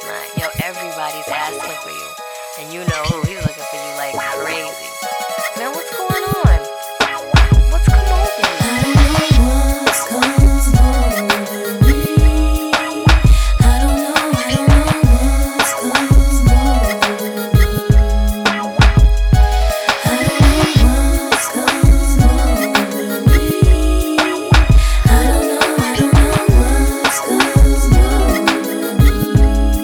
last night. Yo, everybody's asking for you. And you know who, he's looking for you like crazy.